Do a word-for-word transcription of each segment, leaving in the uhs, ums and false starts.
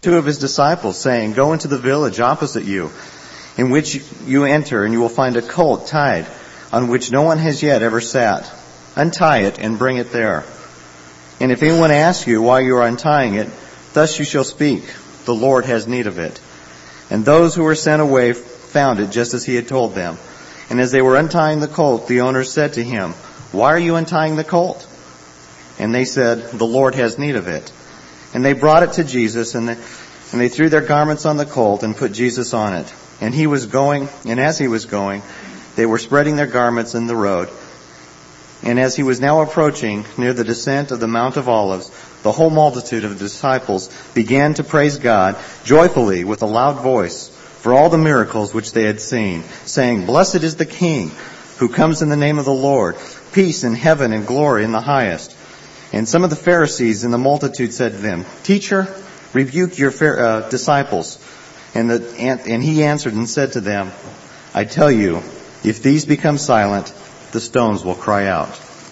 two of his disciples, saying, "Go into the village opposite you, in which you enter, and you will find a colt tied, on which no one has yet ever sat. Untie it and bring it there. And if anyone asks you why you are untying it, thus you shall speak, 'The Lord has need of it.'" And those who were sent away found it just as he had told them. And as they were untying the colt, the owners said to him, "Why are you untying the colt?" And they said, "The Lord has need of it." And they brought it to Jesus, and they, and they threw their garments on the colt and put Jesus on it. And he was going, and as he was going, they were spreading their garments in the road. And as he was now approaching near the descent of the Mount of Olives, the whole multitude of the disciples began to praise God joyfully with a loud voice for all the miracles which they had seen, saying, "Blessed is the King who comes in the name of the Lord, peace in heaven and glory in the highest." And some of the Pharisees in the multitude said to them, "Teacher, rebuke your uh, disciples." And, the, and he answered and said to them, "I tell you, if these become silent, the stones will cry out."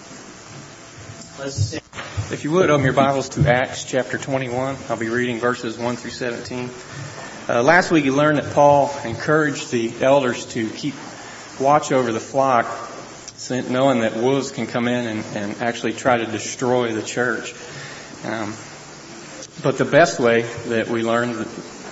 If you would, open your Bibles to Acts chapter twenty-one. I'll be reading verses one through seventeen. Uh, last week you learned that Paul encouraged the elders to keep watch over the flock, knowing that wolves can come in and, and actually try to destroy the church. Um, but the best way that we learned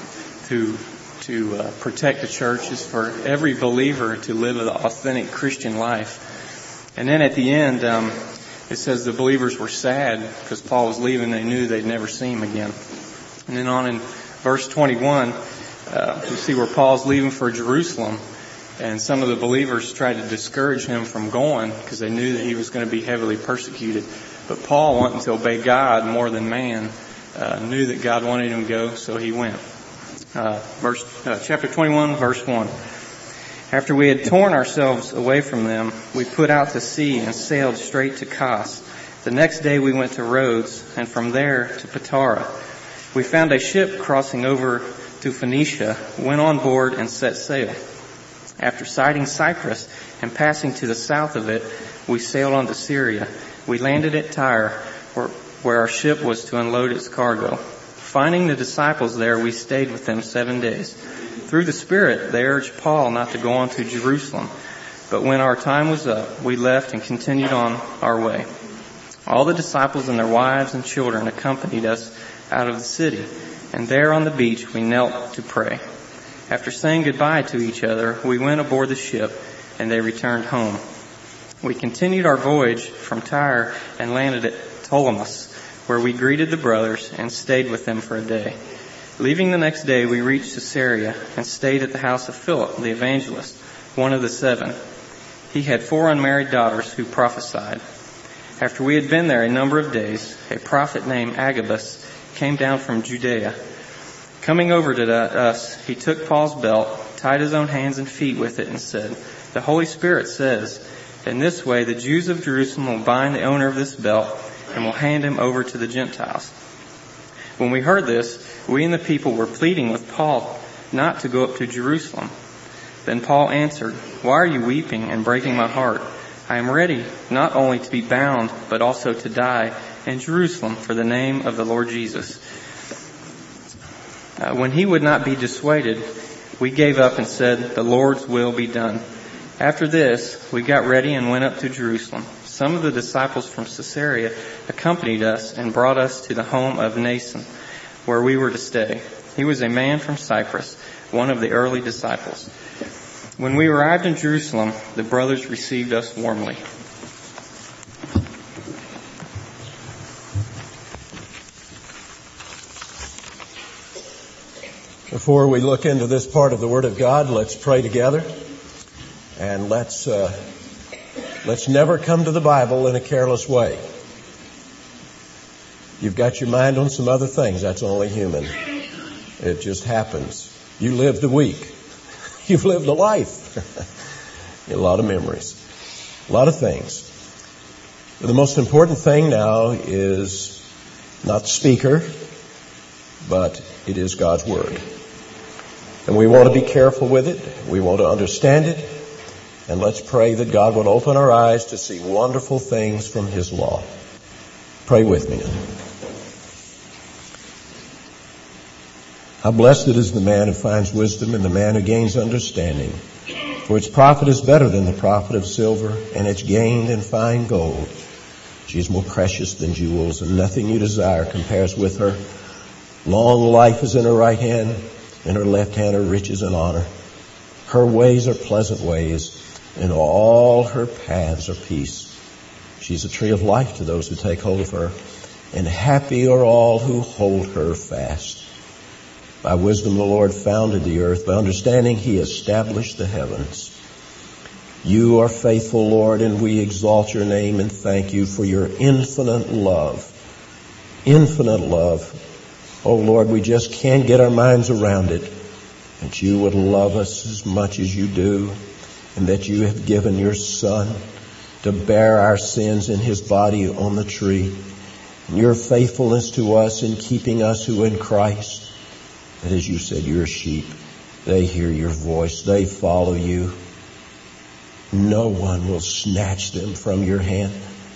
to to uh, protect the church is for every believer to live an authentic Christian life. And then at the end, um, it says the believers were sad because Paul was leaving. They knew they'd never see him again. And then on in verse twenty-one, uh, we see where Paul's leaving for Jerusalem. And some of the believers tried to discourage him from going because they knew that he was going to be heavily persecuted. But Paul, wanting to obey God more than man, uh, knew that God wanted him to go, so he went. Uh, verse, uh, chapter twenty-one, verse one. After we had torn ourselves away from them, we put out to sea and sailed straight to Kos. The next day we went to Rhodes, and from there to Patara. We found a ship crossing over to Phoenicia, went on board and set sail. After sighting Cyprus and passing to the south of it, we sailed on to Syria. We landed at Tyre, where, where our ship was to unload its cargo. Finding the disciples there, we stayed with them seven days. Through the Spirit, they urged Paul not to go on to Jerusalem. But when our time was up, we left and continued on our way. All the disciples and their wives and children accompanied us out of the city, and there on the beach we knelt to pray. After saying goodbye to each other, we went aboard the ship, and they returned home. We continued our voyage from Tyre and landed at Ptolemais, where we greeted the brothers and stayed with them for a day. Leaving the next day, we reached Caesarea and stayed at the house of Philip, the evangelist, one of the seven. He had four unmarried daughters who prophesied. After we had been there a number of days, a prophet named Agabus came down from Judea. Coming over to us, he took Paul's belt, tied his own hands and feet with it, and said, "The Holy Spirit says, in this way the Jews of Jerusalem will bind the owner of this belt and will hand him over to the Gentiles." When we heard this, we and the people were pleading with Paul not to go up to Jerusalem. Then Paul answered, "Why are you weeping and breaking my heart? I am ready not only to be bound, but also to die in Jerusalem for the name of the Lord Jesus." Uh, when he would not be dissuaded, we gave up and said, "The Lord's will be done." After this, we got ready and went up to Jerusalem. Some of the disciples from Caesarea accompanied us and brought us to the home of Mnason, where we were to stay. He was a man from Cyprus, one of the early disciples. When we arrived in Jerusalem, the brothers received us warmly. Before we look into this part of the Word of God, let's pray together. And let's uh, let's never come to the Bible in a careless way. You've got your mind on some other things. That's only human. It just happens. You lived a week. You've lived a life. A lot of memories. A lot of things. But the most important thing now is not the speaker, but it is God's Word. And we want to be careful with it. We want to understand it. And let's pray that God would open our eyes to see wonderful things from His law. Pray with me now. How blessed is the man who finds wisdom and the man who gains understanding. For its profit is better than the profit of silver, and its gained in fine gold. She is more precious than jewels, and nothing you desire compares with her. Long life is in her right hand, in her left hand are riches and honor. Her ways are pleasant ways, and all her paths are peace. She's a tree of life to those who take hold of her, and happy are all who hold her fast. By wisdom the Lord founded the earth. By understanding he established the heavens. You are faithful, Lord, and we exalt your name and thank you for your infinite love. Infinite love. Oh, Lord, we just can't get our minds around it. That you would love us as much as you do, and that you have given your Son to bear our sins in his body on the tree. And your faithfulness to us in keeping us who in Christ. That as you said, your sheep, they hear your voice, they follow you. No one will snatch them from your hand.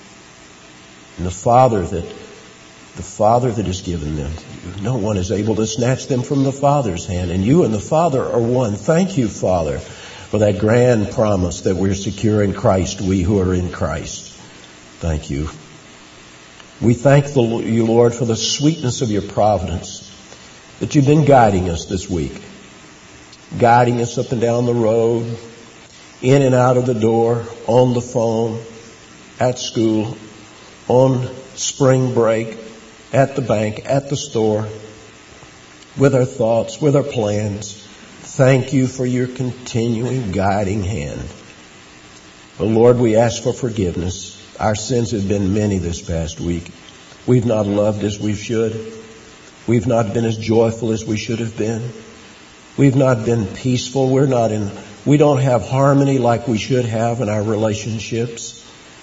And the Father that, the Father that has given them to you, no one is able to snatch them from the Father's hand. And you and the Father are one. Thank you, Father, for that grand promise that we're secure in Christ, we who are in Christ. Thank you. We thank the, you, Lord, for the sweetness of your providence, that you've been guiding us this week, guiding us up and down the road, in and out of the door, on the phone, at school, on spring break, at the bank, at the store, with our thoughts, with our plans. Thank you for your continuing guiding hand. But Lord, we ask for forgiveness. Our sins have been many this past week. We've not loved as we should. We've not been as joyful as we should have been. We've not been peaceful. We're not in, we don't have harmony like we should have in our relationships.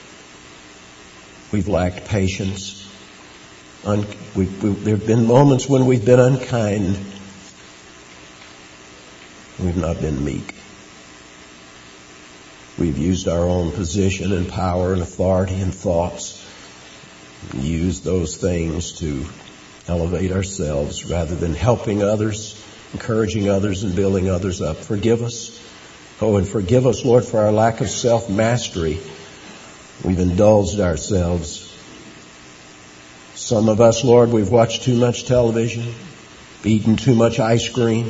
We've lacked patience. Un, we, we, there have been moments when we've been unkind. We've not been meek. We've used our own position and power and authority and thoughts. Used those things to elevate ourselves rather than helping others, encouraging others, and building others up. Forgive us. Oh, and forgive us, Lord, for our lack of self-mastery. We've indulged ourselves. Some of us, Lord, we've watched too much television, eaten too much ice cream.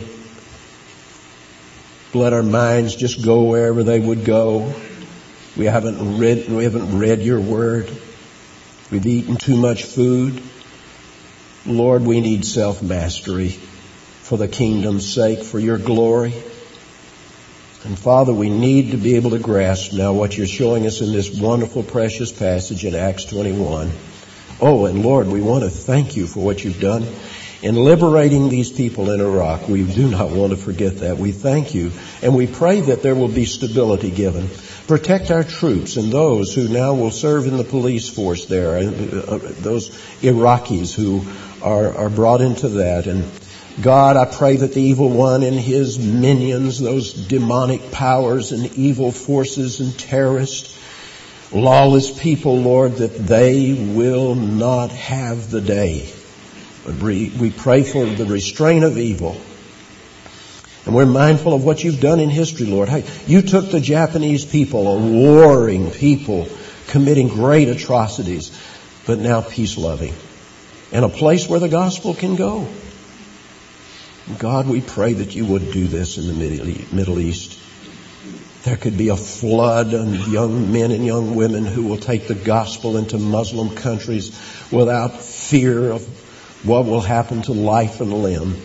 Let our minds just go wherever they would go. We haven't read, we haven't read your word. We've eaten too much food. Lord, we need self-mastery for the kingdom's sake, for your glory. And Father, we need to be able to grasp now what you're showing us in this wonderful, precious passage in Acts twenty-one. Oh, and Lord, we want to thank you for what you've done in liberating these people in Iraq. We do not want to forget that. We thank you, and we pray that there will be stability given. Protect our troops and those who now will serve in the police force there, those Iraqis who are, are brought into that. And God, I pray that the evil one and his minions, those demonic powers and evil forces and terrorists, lawless people, Lord, that they will not have the day. But we, we pray for the restraint of evil. And we're mindful of what you've done in history, Lord. Hey, you took the Japanese people, a warring people, committing great atrocities, but now peace-loving, and a place where the gospel can go. God, we pray that you would do this in the Middle East. There could be a flood of young men and young women who will take the gospel into Muslim countries without fear of what will happen to life and limb.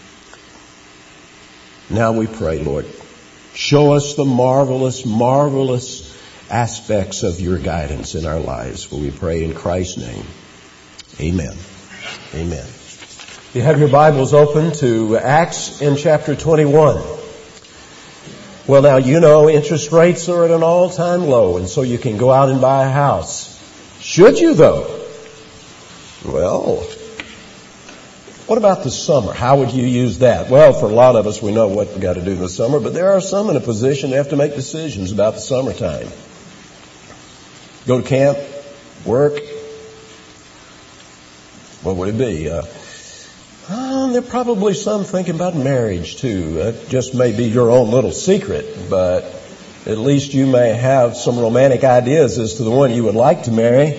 Now we pray, Lord, show us the marvelous, marvelous aspects of your guidance in our lives. For we pray in Christ's name. Amen. Amen. You have your Bibles open to Acts in chapter twenty-one. Well, now, you know, interest rates are at an all-time low, and so you can go out and buy a house. Should you, though? Well, what about the summer? How would you use that? Well, for a lot of us, we know what we've got to do in the summer, but there are some in a position to have to make decisions about the summertime. Go to camp, work. What would it be? Uh, oh, there are probably some thinking about marriage too. It just may be your own little secret, but at least you may have some romantic ideas as to the one you would like to marry,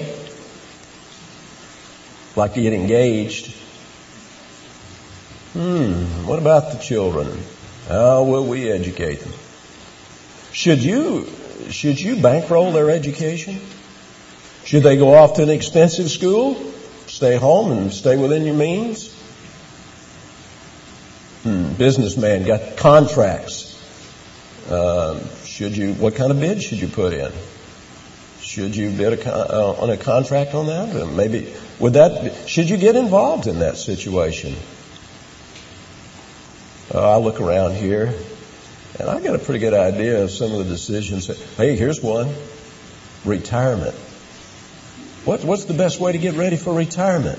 like to get engaged. Hmm, what about the children? How will we educate them? Should you, should you bankroll their education? Should they go off to an expensive school? Stay home and stay within your means? Hmm, businessman got contracts. Uh, should you, what kind of bid should you put in? Should you bid a con- uh, on a contract on that? Or maybe, would that, be, should you get involved in that situation? Uh, I look around here, and I got a pretty good idea of some of the decisions. Hey, here's one. Retirement. What, what's the best way to get ready for retirement?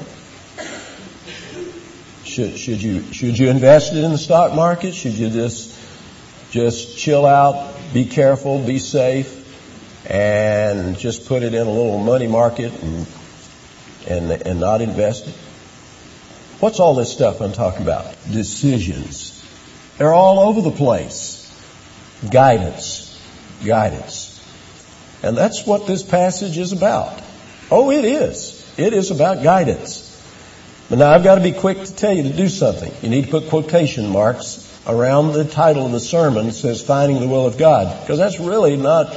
Should, should you, should you invest it in the stock market? Should you just, just chill out, be careful, be safe, and just put it in a little money market and, and, and not invest it? What's all this stuff I'm talking about? Decisions. They're all over the place. Guidance. Guidance. And that's what this passage is about. Oh, it is. It is about guidance. But now I've got to be quick to tell you to do something. You need to put quotation marks around the title of the sermon that says Finding the Will of God. Because that's really not...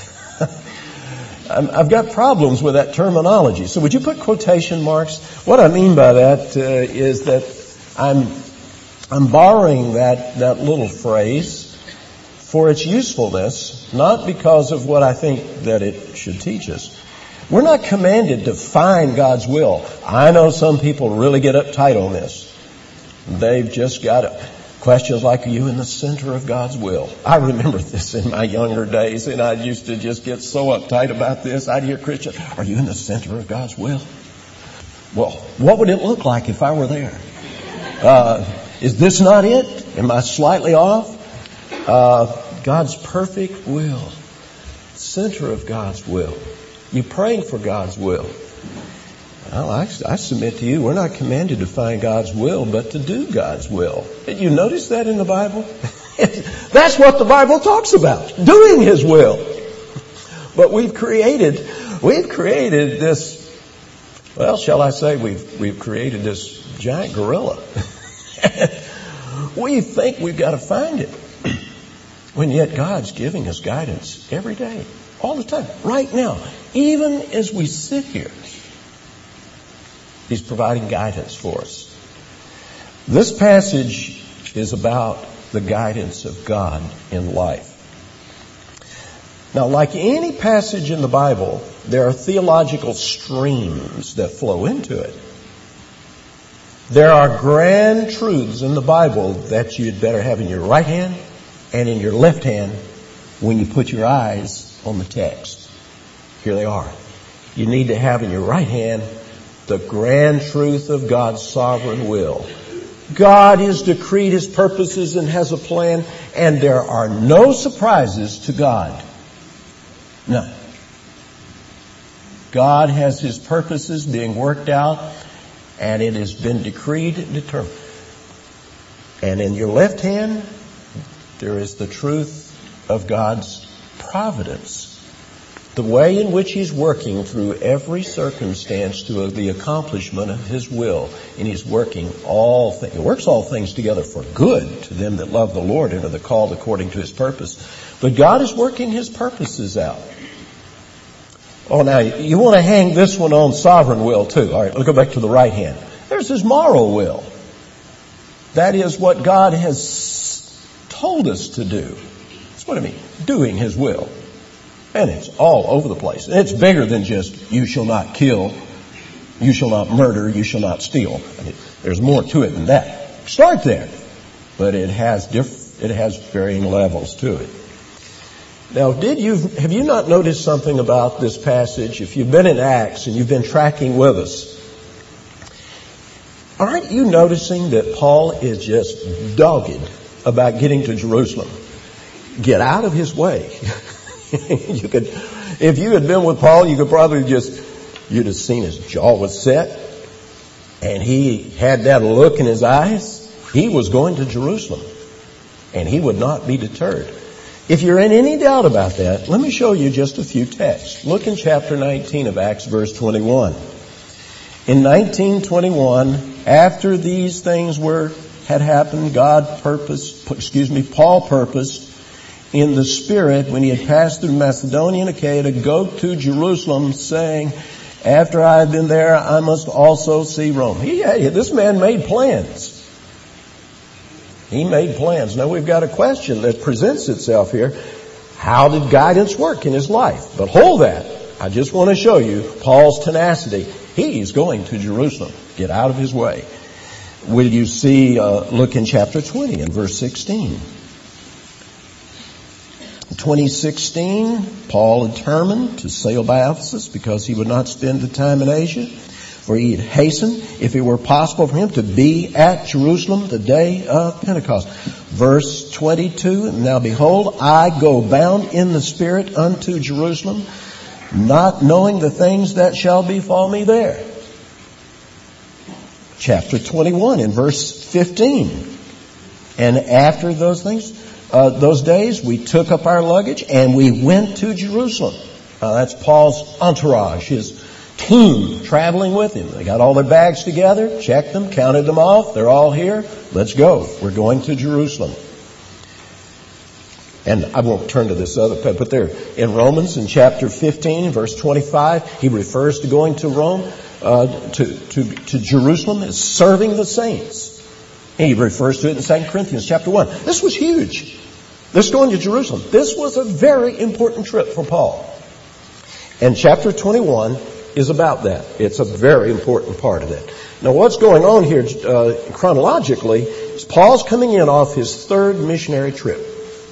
I've got problems with that terminology. So would you put quotation marks? What I mean by that uh, is that I'm I'm borrowing that, that little phrase for its usefulness, not because of what I think that it should teach us. We're not commanded to find God's will. I know some people really get uptight on this. They've just got questions like, are you in the center of God's will? I remember this in my younger days, and I used to just get so uptight about this. I'd hear Christians, are you in the center of God's will? Well, what would it look like if I were there? Uh, is this not it? Am I slightly off? Uh, God's perfect will. Center of God's will. You praying for God's will. Well, I, I submit to you, we're not commanded to find God's will, but to do God's will. Did you notice that in the Bible? That's what the Bible talks about, doing His will. But we've created, we've created this, well, shall I say, we've, we've created this giant gorilla. We think we've got to find it. When yet God's giving us guidance every day, all the time, right now. Even as we sit here, He's providing guidance for us. This passage is about the guidance of God in life. Now, like any passage in the Bible, there are theological streams that flow into it. There are grand truths in the Bible that you'd better have in your right hand and in your left hand when you put your eyes on the text. Here they are. You need to have in your right hand the grand truth of God's sovereign will. God has decreed His purposes and has a plan, and there are no surprises to God. None. God has His purposes being worked out, and it has been decreed and determined. And in your left hand, there is the truth of God's providence. The way in which He's working through every circumstance to the accomplishment of His will. And He's working all things. He works all things together for good to them that love the Lord and are the called according to His purpose. But God is working His purposes out. Oh, now, you want to hang this one on sovereign will too. All right, let's go back to the right hand. There's His moral will. That is what God has told us to do. That's what I mean, doing His will. And it's all over the place. It's bigger than just, you shall not kill, you shall not murder, you shall not steal. I mean, there's more to it than that. Start there. But it has diff- it has varying levels to it. Now, did you, have you not noticed something about this passage? If you've been in Acts and you've been tracking with us, aren't you noticing that Paul is just dogged about getting to Jerusalem? Get out of his way. You could, if you had been with Paul, you could probably just, you'd have seen his jaw was set. And he had that look in his eyes. He was going to Jerusalem, and he would not be deterred. If you're in any doubt about that, let me show you just a few texts. Look in chapter nineteen of Acts, verse twenty-one. In nineteen twenty-one, after these things were had happened, God purposed, excuse me, Paul purposed in the Spirit, when he had passed through Macedonia and Achaia, to go to Jerusalem, saying, after I have been there, I must also see Rome. He, this man made plans. He made plans. Now we've got a question that presents itself here. How did guidance work in his life? But hold that. I just want to show you Paul's tenacity. He's going to Jerusalem. Get out of his way. Will you see, uh, look in chapter twenty and verse sixteen. twenty sixteen, Paul determined to sail by Ephesus because he would not spend the time in Asia, for he had hastened, if it were possible for him, to be at Jerusalem the day of Pentecost. Verse twenty-two, now behold, I go bound in the Spirit unto Jerusalem, not knowing the things that shall befall me there. Chapter twenty-one in verse fifteen. And after those things, uh, those days, we took up our luggage and we went to Jerusalem. Uh, that's Paul's entourage, his team traveling with him. They got all their bags together, checked them, counted them off. They're all here. Let's go. We're going to Jerusalem. And I won't turn to this other, but there in Romans in chapter fifteen, verse twenty-five, he refers to going to Rome, uh, to, to, to Jerusalem as serving the saints. He refers to it in Second Corinthians chapter one. This was huge. This going to Jerusalem. This was a very important trip for Paul. And chapter twenty-one is about that. It's a very important part of that. Now what's going on here uh, chronologically is Paul's coming in off his third missionary trip.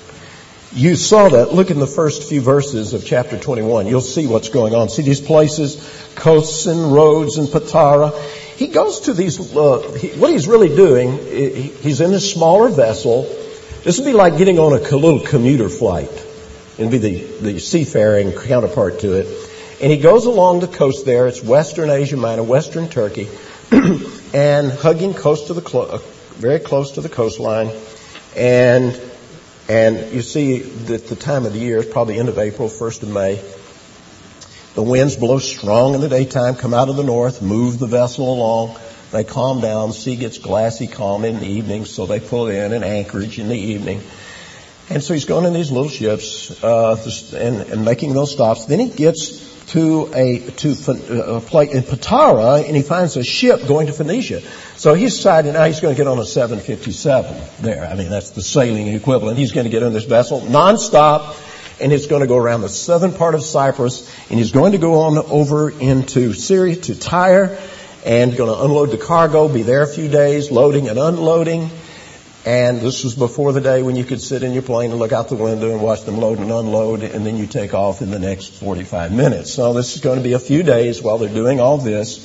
You saw that. Look in the first few verses of chapter twenty-one. You'll see what's going on. See these places, coasts and roads and Patara. He goes to these, uh, he, what he's really doing, he, he's in a smaller vessel. This would be like getting on a little commuter flight. It'd be the, the seafaring counterpart to it. And he goes along the coast there. It's Western Asia Minor, Western Turkey, and hugging close to the, clo- very close to the coastline. And And you see that the time of the year is probably end of April, first of May. The winds blow strong in the daytime, come out of the north, move the vessel along. They calm down. The sea gets glassy calm in the evening, so they pull in an anchorage in the evening. And so he's going in these little ships uh, and, and making those stops. Then he gets to a to a place in Patara, and he finds a ship going to Phoenicia. So he's decided now he's going to get on a seven fifty-seven there. I mean, that's the sailing equivalent. He's going to get on this vessel nonstop, and it's going to go around the southern part of Cyprus, and he's going to go on over into Syria to Tyre, and going to unload the cargo, be there a few days, loading and unloading. And this was before the day when you could sit in your plane and look out the window and watch them load and unload, and then you take off in the next forty-five minutes. So this is going to be a few days while they're doing all this.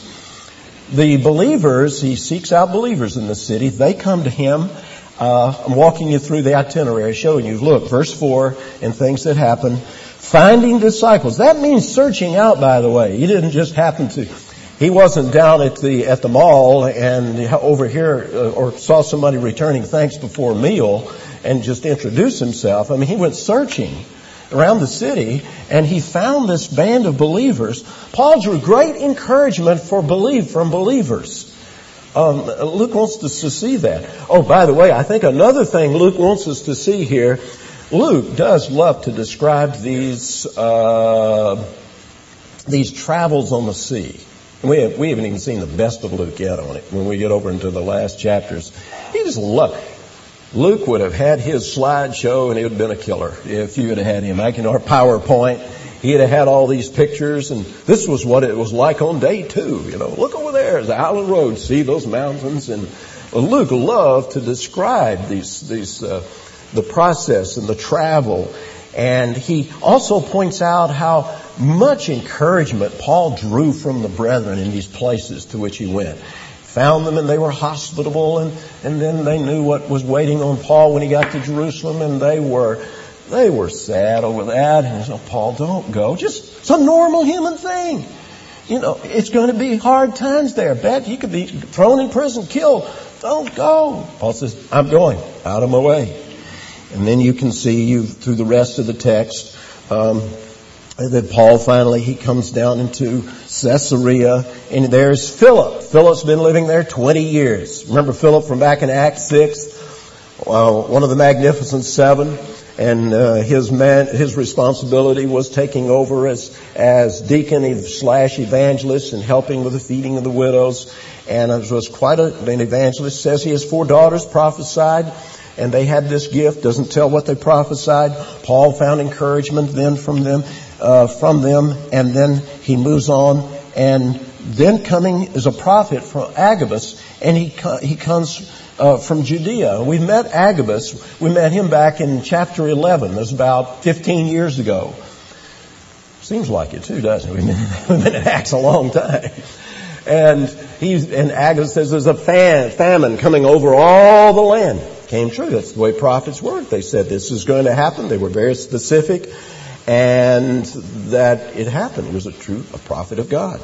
The believers, he seeks out believers in the city. They come to him. Uh, I'm walking you through the itinerary, showing you, look, verse four, and things that happen. Finding disciples. That means searching out, by the way. He didn't just happen to... He wasn't down at the at the mall and over here uh, or saw somebody returning thanks before a meal and just introduced himself. I mean, he went searching around the city and he found this band of believers. Paul drew great encouragement for believe from believers. Um, Luke wants us to see that. Oh, by the way, I think another thing Luke wants us to see here, Luke does love to describe these uh, these travels on the sea. We, have, we haven't even seen the best of Luke yet on it. When we get over into the last chapters, he just loved. Luke would have had his slideshow, and it would have been a killer if you would have had him. I can, or PowerPoint. He'd have had all these pictures, and this was what it was like on day two. You know, look over there, the Island Road. See those mountains, and well, Luke loved to describe these these uh, the process and the travel. And he also points out how much encouragement Paul drew from the brethren in these places to which he went. Found them and they were hospitable, and, and then they knew what was waiting on Paul when he got to Jerusalem, and they were they were sad over that. And so, Paul, don't go. Just it's a normal human thing. You know, it's going to be hard times there. Bet you could be thrown in prison, killed. Don't go. Paul says, I'm going out of my way. And then you can see you through the rest of the text, um, that Paul finally, he comes down into Caesarea, and there's Philip. Philip's been living there twenty years. Remember Philip from back in Acts six? Uh, one of the Magnificent Seven. And uh, his man, his responsibility was taking over as as deacon slash evangelist and helping with the feeding of the widows. And it was quite a, an evangelist. Says he has four daughters, prophesied, and they had this gift. Doesn't tell what they prophesied. Paul found encouragement then from them, uh, from them, and then he moves on. And then coming is a prophet from Agabus, and he he comes. Uh, from Judea. We met Agabus. We met him back in chapter eleven. It was about fifteen years ago. Seems like it too, doesn't it? We've been, we've been in Acts a long time. And he's, and Agabus says there's a fam, famine coming over all the land. Came true. That's the way prophets work. They said this is going to happen. They were very specific. And that it happened. He was a true, a prophet of God.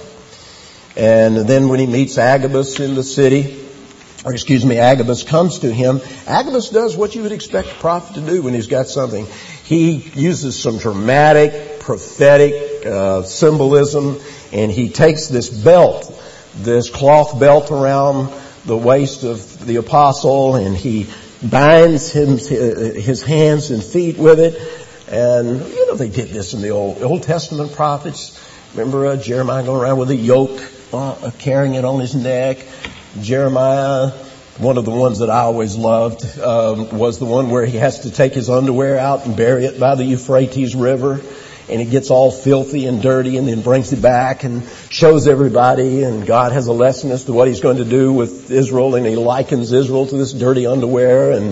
And then when he meets Agabus in the city, or excuse me, Agabus comes to him. Agabus does what you would expect a prophet to do when he's got something. He uses some dramatic, prophetic uh, symbolism, and he takes this belt, this cloth belt around the waist of the apostle, and he binds him, his hands and feet with it. And, you know, they did this in the Old, Old Testament prophets. Remember uh, Jeremiah going around with a yoke, uh, carrying it on his neck. Jeremiah, one of the ones that I always loved, um, was the one where he has to take his underwear out and bury it by the Euphrates River. And it gets all filthy and dirty and then brings it back and shows everybody. And God has a lesson as to what he's going to do with Israel. And he likens Israel to this dirty underwear. And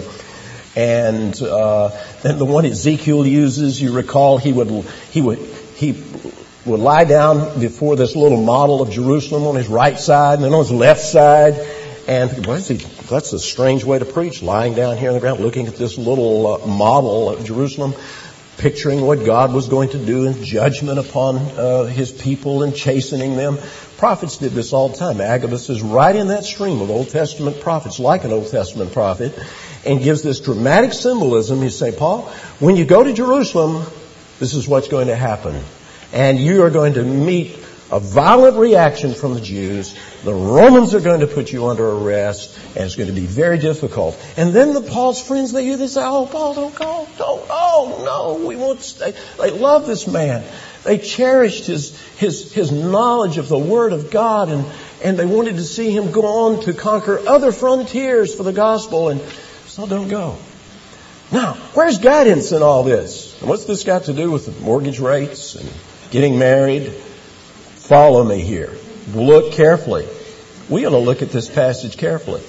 and uh then the one Ezekiel uses, you recall, he would he would he would lie down before this little model of Jerusalem on his right side and then on his left side. And well, that's a strange way to preach, lying down here on the ground, looking at this little uh, model of Jerusalem, picturing what God was going to do in judgment upon uh, his people and chastening them. Prophets did this all the time. Agabus is right in that stream of Old Testament prophets, like an Old Testament prophet, and gives this dramatic symbolism. He's saying, Paul, when you go to Jerusalem, this is what's going to happen. And you are going to meet a violent reaction from the Jews. The Romans are going to put you under arrest, and it's going to be very difficult. And then the Paul's friends, they hear this, say, oh, Paul, don't go, don't, oh, no, we won't stay. They love this man. They cherished his, his, his knowledge of the Word of God, and, and they wanted to see him go on to conquer other frontiers for the gospel, and so don't go. Now, where's guidance in all this? And what's this got to do with the mortgage rates and getting married? Follow me here. Look carefully. We ought to look at this passage carefully.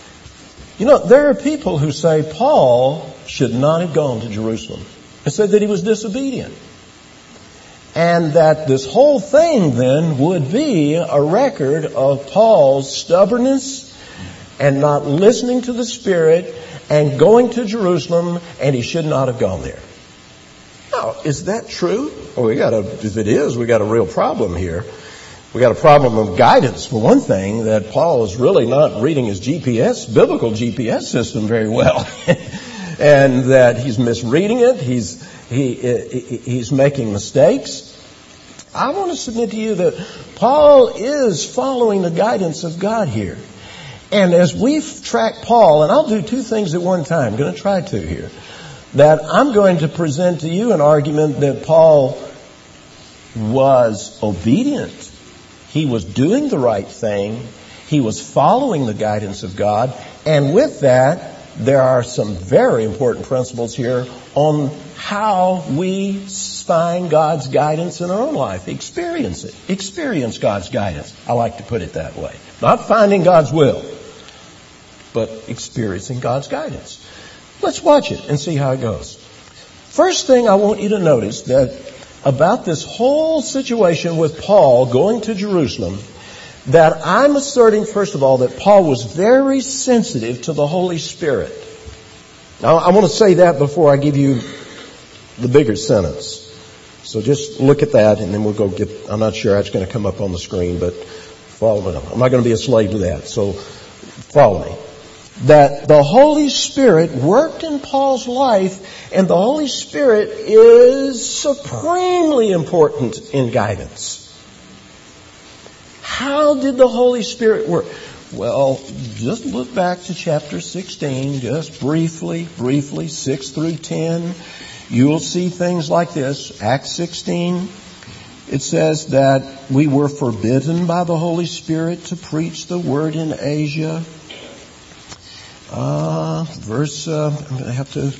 You know, there are people who say Paul should not have gone to Jerusalem and said that he was disobedient. And that this whole thing then would be a record of Paul's stubbornness and not listening to the Spirit and going to Jerusalem, and he should not have gone there. Now, is that true? Well, we got a, if it is, we got a real problem here. We got a problem of guidance, for one thing, that Paul is really not reading his G P S, biblical G P S system very well. And that he's misreading it. He's, he, he's making mistakes. I want to submit to you that Paul is following the guidance of God here. And as we track Paul, and I'll do two things at one time, I'm going to try to here, that I'm going to present to you an argument that Paul was obedient. He was doing the right thing. He was following the guidance of God. And with that, there are some very important principles here on how we find God's guidance in our own life. Experience it. Experience God's guidance. I like to put it that way. Not finding God's will, but experiencing God's guidance. Let's watch it and see how it goes. First thing I want you to notice that about this whole situation with Paul going to Jerusalem, that I'm asserting, first of all, that Paul was very sensitive to the Holy Spirit. Now, I want to say that before I give you the bigger sentence. So just look at that, and then we'll go get, I'm not sure how it's going to come up on the screen, but follow me. I'm not going to be a slave to that, so follow me. That the Holy Spirit worked in Paul's life, and the Holy Spirit is supremely important in guidance. How did the Holy Spirit work? Well, just look back to chapter sixteen, just briefly, briefly, six through ten. You'll see things like this. Acts sixteen, it says that we were forbidden by the Holy Spirit to preach the word in Asia. Uh, verse, uh, I'm going to have to,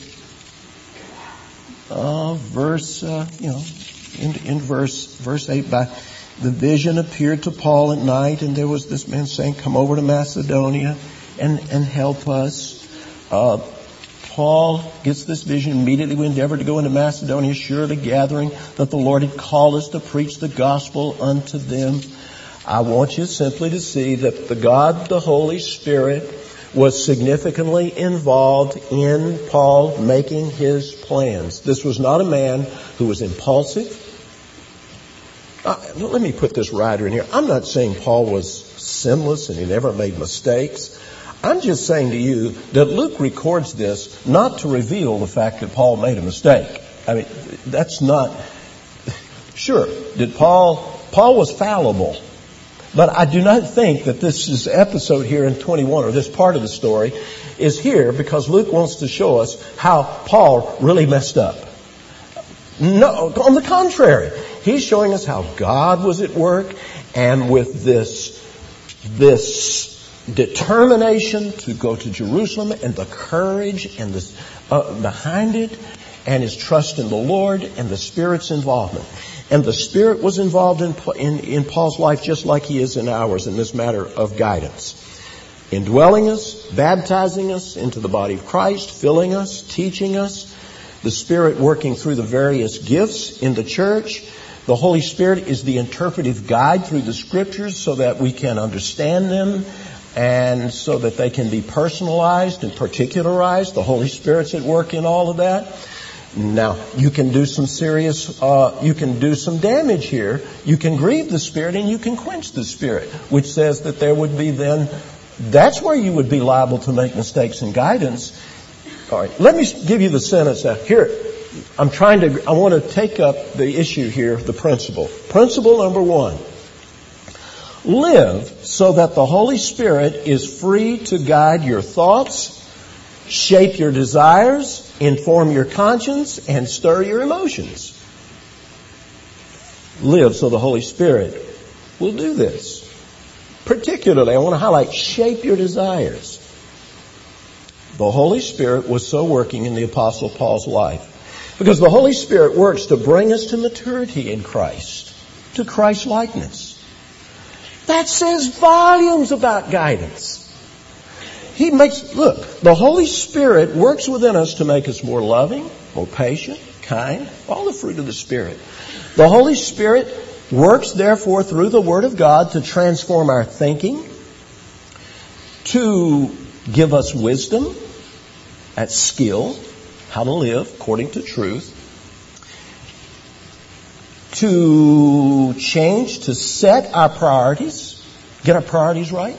uh, verse, uh, you know, in, in verse, verse eight, by the vision appeared to Paul at night, and there was this man saying, come over to Macedonia and, and help us. Uh, Paul gets this vision. Immediately we endeavored to go into Macedonia, surely gathering that the Lord had called us to preach the gospel unto them. I want you simply to see that the God, the Holy Spirit, was significantly involved in Paul making his plans. This was not a man who was impulsive. Uh, let me put this right in here. I'm not saying Paul was sinless and he never made mistakes. I'm just saying to you that Luke records this not to reveal the fact that Paul made a mistake. I mean, that's not... Sure, did Paul... Paul was fallible. But I do not think that this is episode here in twenty-one, or this part of the story, is here because Luke wants to show us how Paul really messed up. No, on the contrary. He's showing us how God was at work, and with this, this determination to go to Jerusalem, and the courage and the, uh, behind it, and his trust in the Lord, and the Spirit's involvement. And the Spirit was involved in, in, in Paul's life just like he is in ours in this matter of guidance. Indwelling us, baptizing us into the body of Christ, filling us, teaching us. The Spirit working through the various gifts in the church. The Holy Spirit is the interpretive guide through the Scriptures so that we can understand them and so that they can be personalized and particularized. The Holy Spirit's at work in all of that. Now, you can do some serious, uh, you can do some damage here. You can grieve the Spirit and you can quench the Spirit, which says that there would be then, that's where you would be liable to make mistakes in guidance. All right, let me give you the sentence out. Here, I'm trying to, I want to take up the issue here, the principle. Principle number one. Live so that the Holy Spirit is free to guide your thoughts, shape your desires, inform your conscience, and stir your emotions. Live so the Holy Spirit will do this. Particularly, I want to highlight shape your desires. The Holy Spirit was so working in the Apostle Paul's life. Because the Holy Spirit works to bring us to maturity in Christ, to Christ's likeness. That says volumes about guidance. He makes, look, the Holy Spirit works within us to make us more loving, more patient, kind, all the fruit of the Spirit. The Holy Spirit works, therefore, through the Word of God to transform our thinking, to give us wisdom, that's skill, how to live according to truth, to change, to set our priorities, get our priorities right,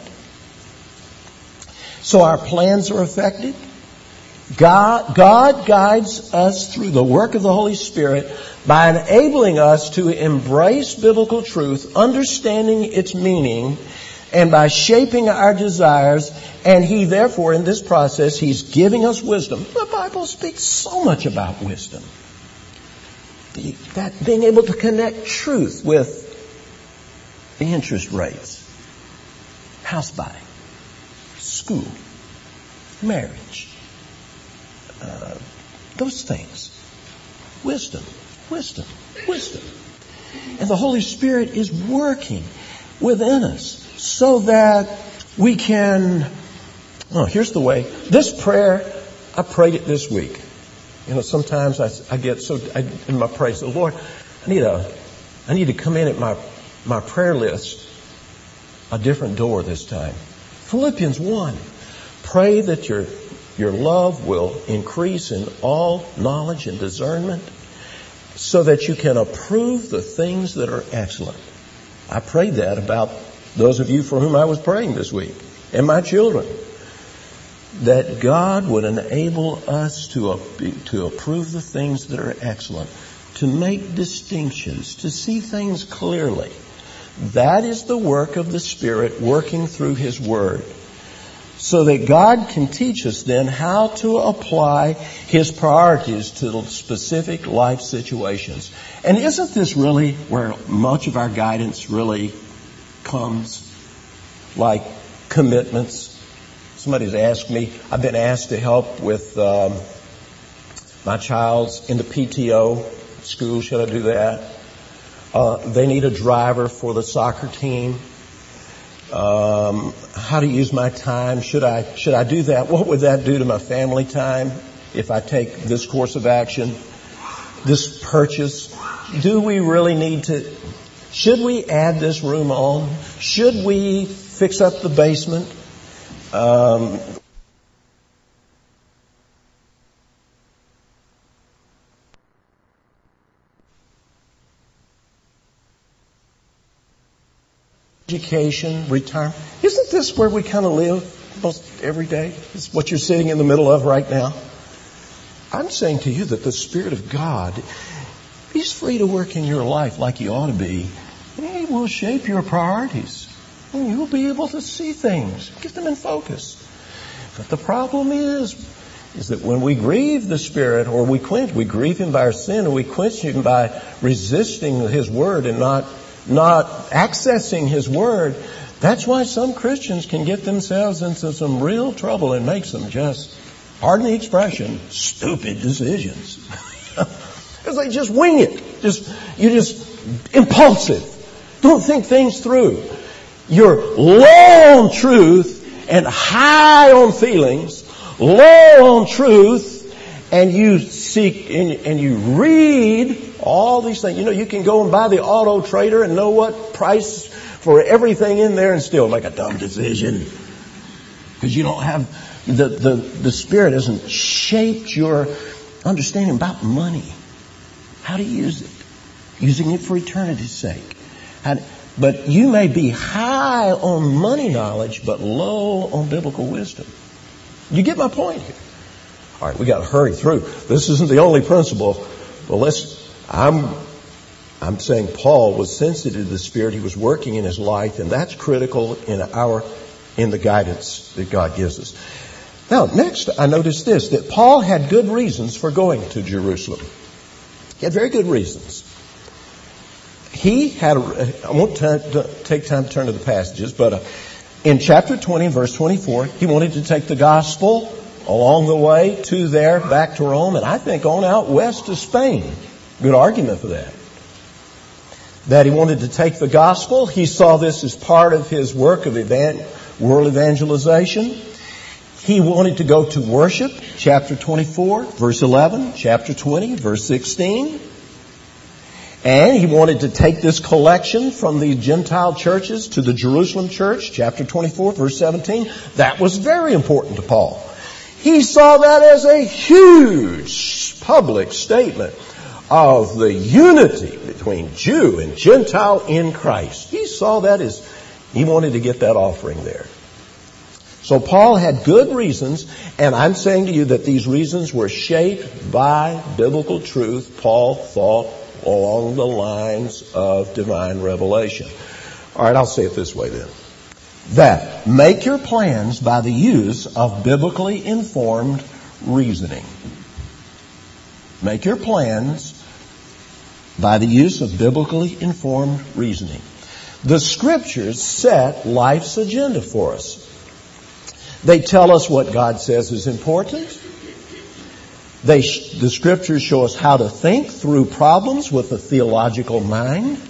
so our plans are effective. God, God guides us through the work of the Holy Spirit by enabling us to embrace biblical truth, understanding its meaning, and by shaping our desires. And He, therefore, in this process, He's giving us wisdom. The Bible speaks so much about wisdom. The, that being able to connect truth with the interest rates, house buying, school, marriage, uh, those things. Wisdom, wisdom, wisdom. And the Holy Spirit is working within us so that we can, oh, here's the way. This prayer, I prayed it this week. You know, sometimes I, I get so, I, in my praise, the Lord, I need a, I need to come in at my, my prayer list a different door this time. Philippians one. Pray that your, your love will increase in all knowledge and discernment so that you can approve the things that are excellent. I prayed that about those of you for whom I was praying this week, and my children, that God would enable us to, to approve the things that are excellent, to make distinctions, to see things clearly. That is the work of the Spirit working through His Word, so that God can teach us then how to apply His priorities to specific life situations. And isn't this really where much of our guidance really comes? Like commitments. Somebody's asked me, I've been asked to help with um, my child's in the P T O school. Should I do that? Uh, they need a driver for the soccer team. Um, how to use my time. Should I, should I do that? What would that do to my family time if I take this course of action? This purchase? Do we really need to, should we add this room on? Should we fix up the basement? Um, Education, retirement. Isn't this where we kind of live most every day? It's what you're sitting in the middle of right now. I'm saying to you that the Spirit of God, He's free to work in your life like He ought to be. And He will shape your priorities. And you'll be able to see things, get them in focus. But the problem is, is that when we grieve the Spirit, or we quench, we grieve Him by our sin, and we quench Him by resisting His Word and not not accessing His Word, that's why some Christians can get themselves into some real trouble and make some just, pardon the expression, stupid decisions. Because they just wing it. Just, you're just impulsive. Don't think things through. You're low on truth and high on feelings, low on truth, and you seek and, and you read all these things. You know, you can go and buy the Auto Trader and know what price for everything in there and still make a dumb decision. Because you don't have, the, the, the Spirit hasn't shaped your understanding about money. How to use it. Using it for eternity's sake. How to, but you may be high on money knowledge, but low on biblical wisdom. You get my point here? All right, we got to hurry through. This isn't the only principle. But let's, I'm, I'm saying Paul was sensitive to the Spirit. He was working in his life, and that's critical in our, in the guidance that God gives us. Now, next, I noticed this, that Paul had good reasons for going to Jerusalem. He had very good reasons. He had, I won't t- take time to turn to the passages, but uh, in chapter twenty, verse twenty-four, he wanted to take the gospel along the way to there, back to Rome, and I think on out west to Spain. Good argument for that. That he wanted to take the gospel. He saw this as part of his work of evan- world evangelization. He wanted to go to worship, chapter twenty-four, verse eleven, chapter twenty, verse sixteen. And he wanted to take this collection from the Gentile churches to the Jerusalem church, chapter twenty-four, verse seventeen. That was very important to Paul. He saw that as a huge public statement of the unity between Jew and Gentile in Christ. He saw that as, he wanted to get that offering there. So Paul had good reasons, and I'm saying to you that these reasons were shaped by biblical truth, Paul thought, along the lines of divine revelation. All right, I'll say it this way then. That make your plans by the use of biblically informed reasoning. Make your plans by the use of biblically informed reasoning. The Scriptures set life's agenda for us. They tell us what God says is important. They, the Scriptures show us how to think through problems with a theological mind,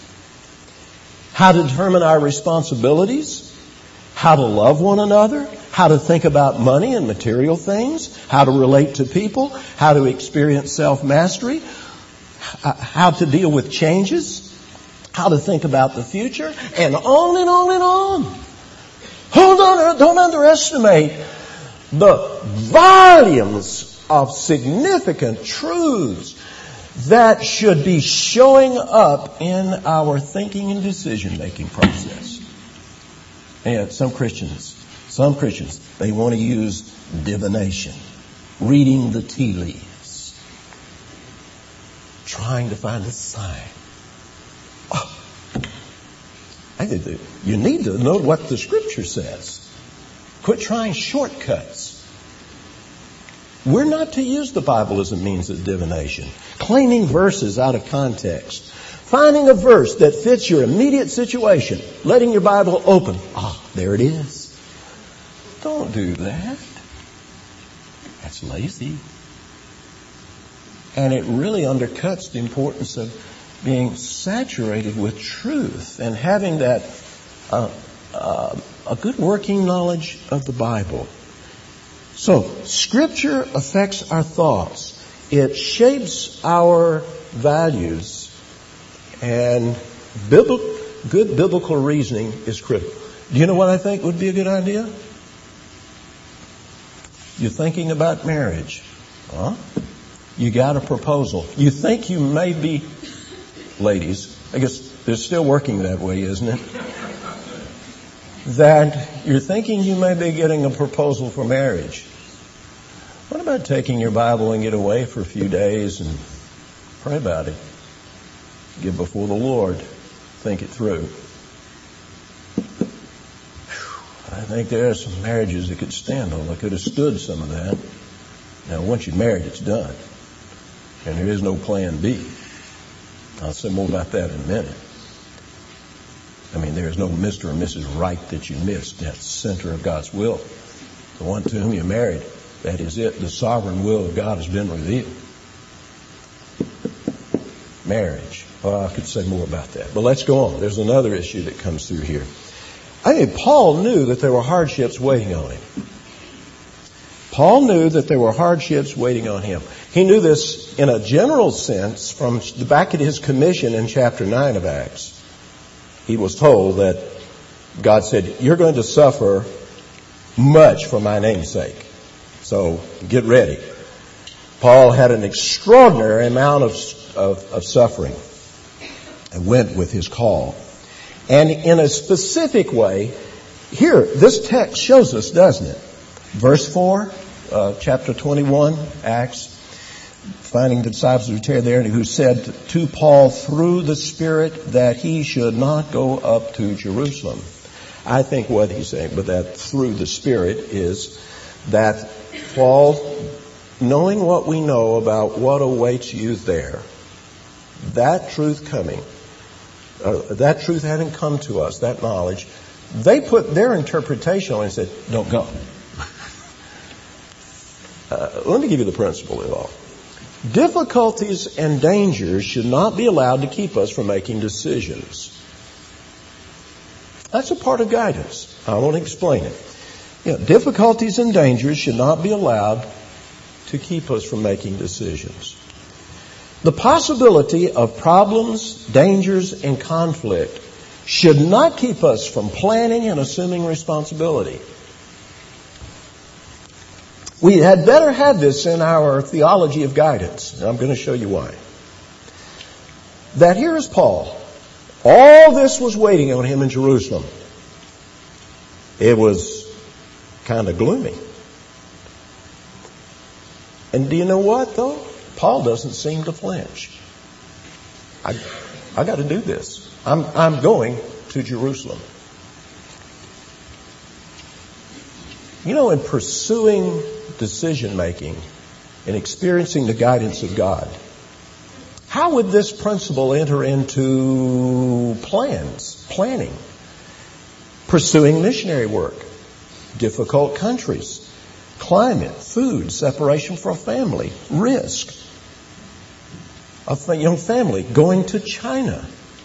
how to determine our responsibilities, how to love one another, how to think about money and material things, how to relate to people, how to experience self-mastery, how to deal with changes, how to think about the future, and on and on and on. Hold on, don't underestimate the volumes of significant truths that should be showing up in our thinking and decision-making process. And some Christians, some Christians, they want to use divination, reading the tea leaves, trying to find a sign. Oh, I think that you need to know what the Scripture says. Quit trying shortcuts. We're not to use the Bible as a means of divination. Claiming verses out of context. Finding a verse that fits your immediate situation. Letting your Bible open. Ah, there it is. Don't do that. That's lazy. And it really undercuts the importance of being saturated with truth and having that uh, uh, a good working knowledge of the Bible. So, Scripture affects our thoughts. It shapes our values. And bibl- good biblical reasoning is critical. Do you know what I think would be a good idea? You're thinking about marriage. Huh? You got a proposal. You think you may be, ladies, I guess they're still working that way, isn't it? That you're thinking you may be getting a proposal for marriage. What about taking your Bible and get away for a few days and pray about it? Get before the Lord. Think it through. I think there are some marriages that could stand on. That could have stood some of that. Now, once you're married, it's done. And there is no plan B. I'll say more about that in a minute. I mean, there is no Mister or Missus Right that you missed. That's the center of God's will. The one to whom you're married, that is it. The sovereign will of God has been revealed. Marriage. Well, I could say more about that. But let's go on. There's another issue that comes through here. I think Paul knew that there were hardships waiting on him. Paul knew that there were hardships waiting on him. He knew this in a general sense from the back of his commission in chapter nine of Acts. He was told that God said, you're going to suffer much for my name's sake. So get ready. Paul had an extraordinary amount of, of, of suffering and went with his call. And in a specific way, here, this text shows us, doesn't it? Verse four, uh, chapter twenty-one, Acts, finding the disciples who were there, who said to Paul through the Spirit that he should not go up to Jerusalem. I think what he's saying, but that through the Spirit is that Paul, knowing what we know about what awaits you there, that truth coming, uh, that truth having come to us, that knowledge, they put their interpretation on it and said, don't go. Uh, let me give you the principle of it all. Difficulties and dangers should not be allowed to keep us from making decisions. That's a part of guidance. I want to explain it. You know, difficulties and dangers should not be allowed to keep us from making decisions. The possibility of problems, dangers, and conflict should not keep us from planning and assuming responsibility. We had better have this in our theology of guidance. And I'm going to show you why. That here is Paul. All this was waiting on him in Jerusalem. It was kind of gloomy. And do you know what, though? Paul doesn't seem to flinch. I, I got to do this. I'm, I'm going to Jerusalem. You know, in pursuing decision making and experiencing the guidance of God, how would this principle enter into plans, planning, pursuing missionary work, difficult countries, climate, food, separation from family, risk, a young family going to China,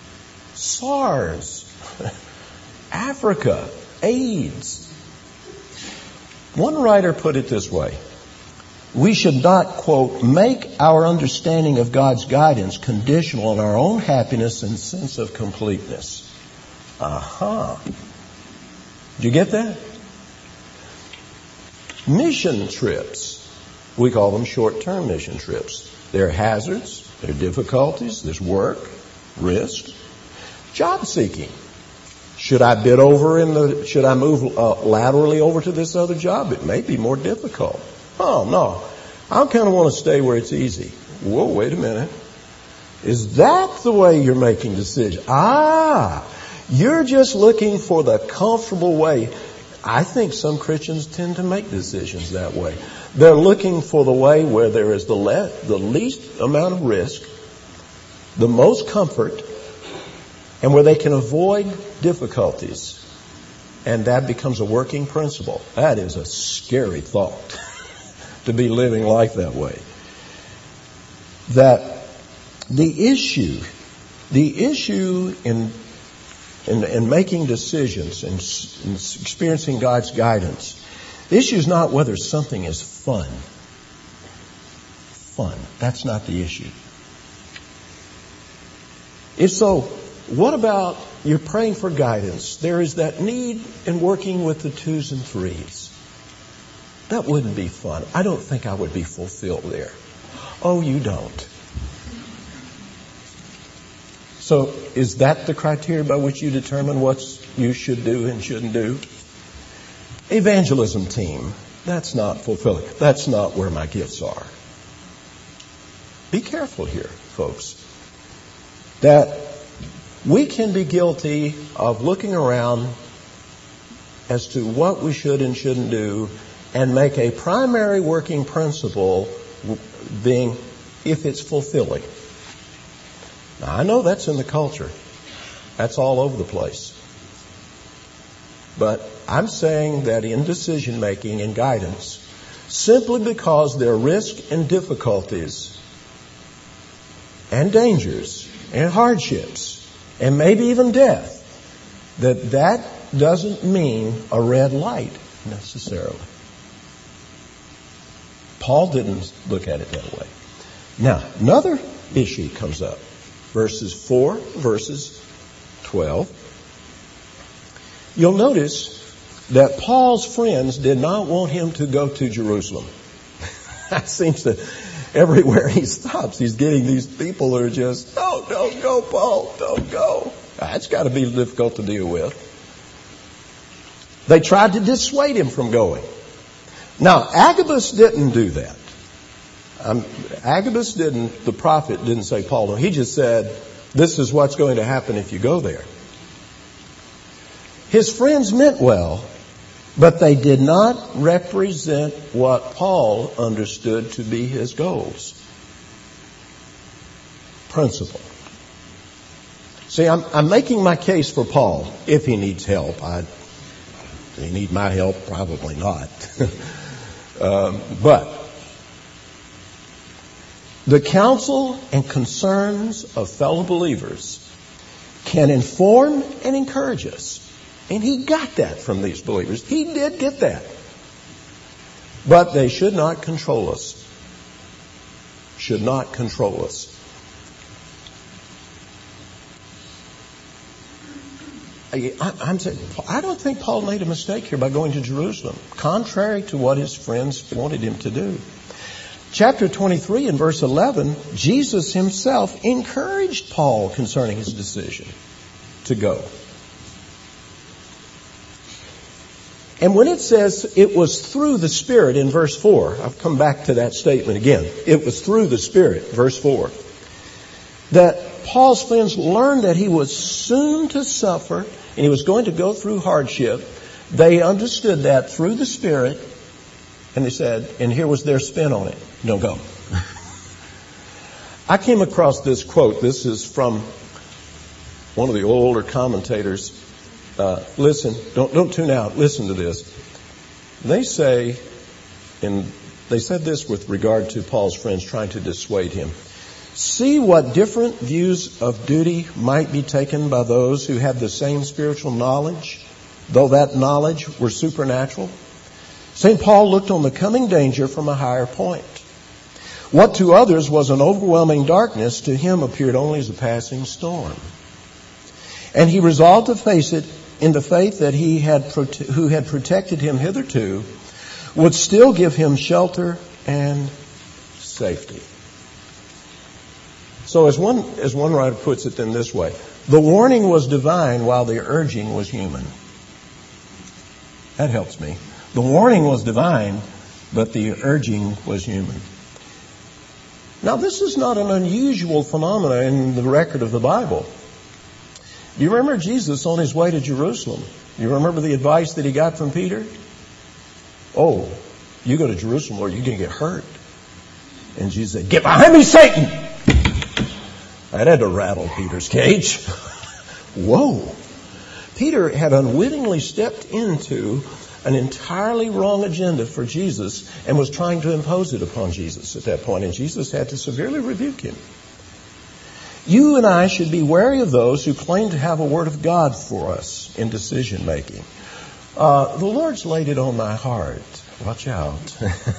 SARS, Africa, AIDS? One writer put it this way: we should not, quote, make our understanding of God's guidance conditional on our own happiness and sense of completeness. Aha. Uh-huh. Did you get that? Mission trips, we call them short-term mission trips. They're hazards, There are difficulties. There's work, risk, job seeking. Should I bid over in the, should I move uh, laterally over to this other job? It may be more difficult. Oh, no. I kind of want to stay where it's easy. Whoa, wait a minute. Is that the way you're making decisions? Ah, you're just looking for the comfortable way. I think some Christians tend to make decisions that way. They're looking for the way where there is the, le- the least amount of risk, the most comfort, and where they can avoid difficulties. And that becomes a working principle. That is a scary thought, to be living life that way. That the issue, the issue in in, in making decisions and in, in experiencing God's guidance, the issue is not whether something is fun. Fun. That's not the issue. If so, what about you're praying for guidance? There is that need in working with the twos and threes. That wouldn't be fun. I don't think I would be fulfilled there. Oh, you don't. So is that the criteria by which you determine what you should do and shouldn't do? Evangelism team, that's not fulfilling. That's not where my gifts are. Be careful here, folks, that we can be guilty of looking around as to what we should and shouldn't do and make a primary working principle being if it's fulfilling. Now, I know that's in the culture. That's all over the place. But I'm saying that in decision making and guidance, simply because there are risks and difficulties and dangers and hardships and maybe even death, that that doesn't mean a red light necessarily. Paul didn't look at it that way. Now, another issue comes up. Verses four, verses twelve. You'll notice that Paul's friends did not want him to go to Jerusalem. That seems to, everywhere he stops, he's getting these people who are just, oh, don't go, Paul, don't go. That's got to be difficult to deal with. They tried to dissuade him from going. Now, Agabus didn't do that. Um, Agabus didn't, the prophet didn't say, Paul, no. He just said, this is what's going to happen if you go there. His friends meant well, but they did not represent what Paul understood to be his goals. Principle. See, I'm, I'm making my case for Paul, if he needs help. I, do he need my help? Probably not. um, but the counsel and concerns of fellow believers can inform and encourage us. And he got that from these believers. He did get that. But they should not control us. Should not control us. I, I'm saying, I don't think Paul made a mistake here by going to Jerusalem, contrary to what his friends wanted him to do. Chapter twenty-three and verse eleven, Jesus himself encouraged Paul concerning his decision to go. And when it says it was through the Spirit in verse four, I've come back to that statement again. It was through the Spirit, verse four, that Paul's friends learned that he was soon to suffer and he was going to go through hardship. They understood that through the Spirit, and they said, and here was their spin on it. Don't go. I came across this quote. This is from one of the older commentators. Uh, listen, don't don't tune out. Listen to this. They say, and they said this with regard to Paul's friends trying to dissuade him. See what different views of duty might be taken by those who have the same spiritual knowledge, though that knowledge were supernatural. Saint Paul looked on the coming danger from a higher point. What to others was an overwhelming darkness, to him appeared only as a passing storm. And he resolved to face it in the faith that he had, who had protected him hitherto, would still give him shelter and safety. So as one, as one writer puts it in this way, the warning was divine while the urging was human. That helps me. The warning was divine, but the urging was human. Now, this is not an unusual phenomenon in the record of the Bible. Do you remember Jesus on his way to Jerusalem? You remember the advice that he got from Peter? Oh, you go to Jerusalem or you're going to get hurt. And Jesus said, "Get behind me, Satan!" That had to rattle Peter's cage. Whoa. Peter had unwittingly stepped into an entirely wrong agenda for Jesus and was trying to impose it upon Jesus at that point. And Jesus had to severely rebuke him. You and I should be wary of those who claim to have a word of God for us in decision making. Uh, the Lord's laid it on my heart. Watch out.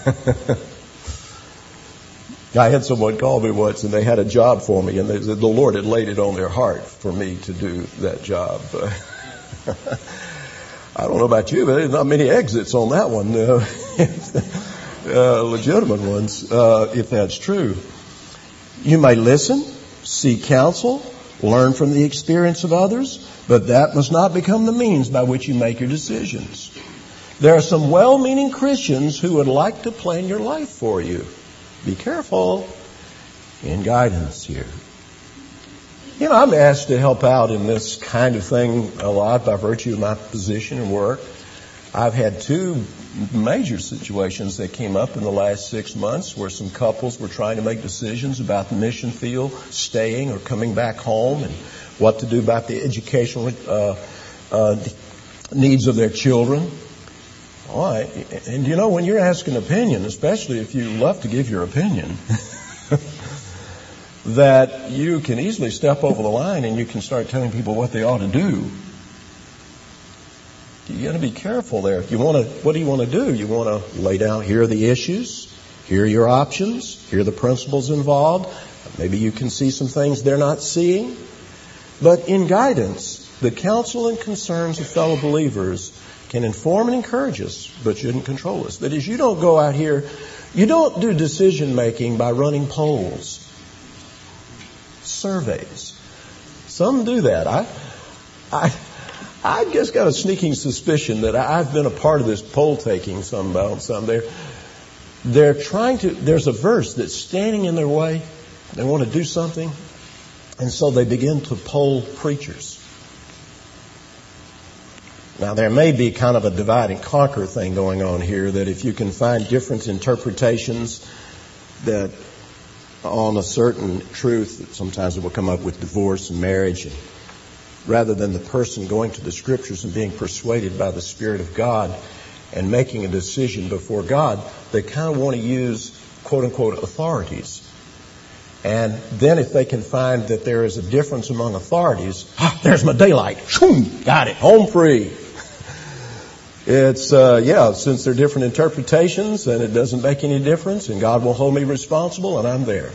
I had someone call me once and they had a job for me and they said the Lord had laid it on their heart for me to do that job. I don't know about you, but there's not many exits on that one. Uh, uh, legitimate ones, uh, if that's true. You may listen, seek counsel, learn from the experience of others, but that must not become the means by which you make your decisions. There are some well-meaning Christians who would like to plan your life for you. Be careful in guidance here. You know, I'm asked to help out in this kind of thing a lot by virtue of my position and work. I've had two major situations that came up in the last six months where some couples were trying to make decisions about the mission field, staying or coming back home, and what to do about the educational uh, uh, needs of their children. All right. And you know, when you're asked an opinion, especially if you love to give your opinion, that you can easily step over the line and you can start telling people what they ought to do. You got to be careful there. You want to, what do you want to do? You want to lay down, here are the issues, here are your options, here are the principles involved. Maybe you can see some things they're not seeing. But in guidance, the counsel and concerns of fellow believers can inform and encourage us, but shouldn't control us. That is, you don't go out here, you don't do decision making by running polls, surveys. Some do that. I, I, I've just got a sneaking suspicion that I've been a part of this poll taking some about some. They're, they're trying to, there's a verse that's standing in their way. They want to do something. And so they begin to poll preachers. Now, there may be kind of a divide and conquer thing going on here, that if you can find different interpretations that on a certain truth, that sometimes it will come up with divorce and marriage, and rather than the person going to the Scriptures and being persuaded by the Spirit of God and making a decision before God, they kind of want to use quote-unquote authorities. And then if they can find that there is a difference among authorities, ah, there's my daylight. Shoom, got it. Home free. It's, uh, yeah, since they're different interpretations and it doesn't make any difference and God will hold me responsible and I'm there.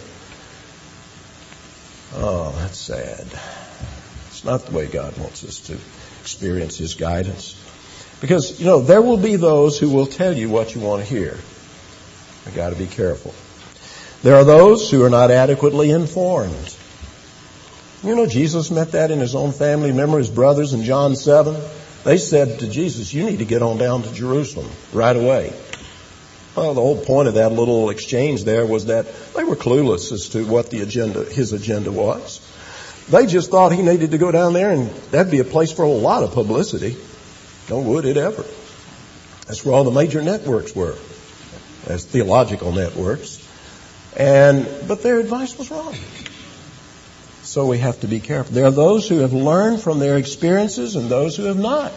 Oh, that's sad. It's not the way God wants us to experience His guidance. Because, you know, there will be those who will tell you what you want to hear. I've got to be careful. There are those who are not adequately informed. You know, Jesus met that in His own family. Remember His brothers in John seven? They said to Jesus, you need to get on down to Jerusalem right away. Well, the whole point of that little exchange there was that they were clueless as to what the agenda, His agenda was. They just thought He needed to go down there and that'd be a place for a lot of publicity. No, would it ever. That's where all the major networks were, as theological networks. And, but their advice was wrong. So we have to be careful. There are those who have learned from their experiences and those who have not.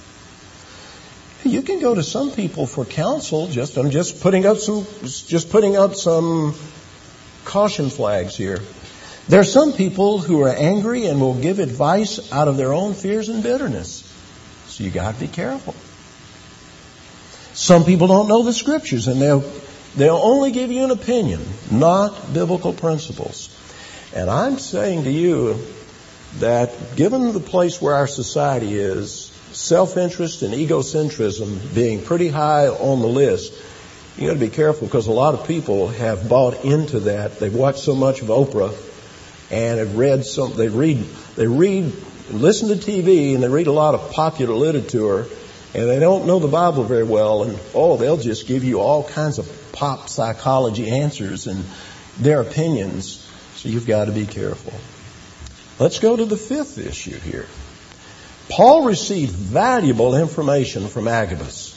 You can go to some people for counsel. Just I'm just putting up some just putting up some caution flags here. There are some people who are angry and will give advice out of their own fears and bitterness. So you got to be careful. Some people don't know the Scriptures and they'll they'll only give you an opinion, not biblical principles. And I'm saying to you that given the place where our society is, self-interest and egocentrism being pretty high on the list, you got to be careful because a lot of people have bought into that. They've watched so much of Oprah and have read some, they read, they read, listen to T V, and they read a lot of popular literature, and they don't know the Bible very well, and oh, they'll just give you all kinds of pop psychology answers and their opinions. So you've got to be careful. Let's go to the fifth issue here. Paul received valuable information from Agabus,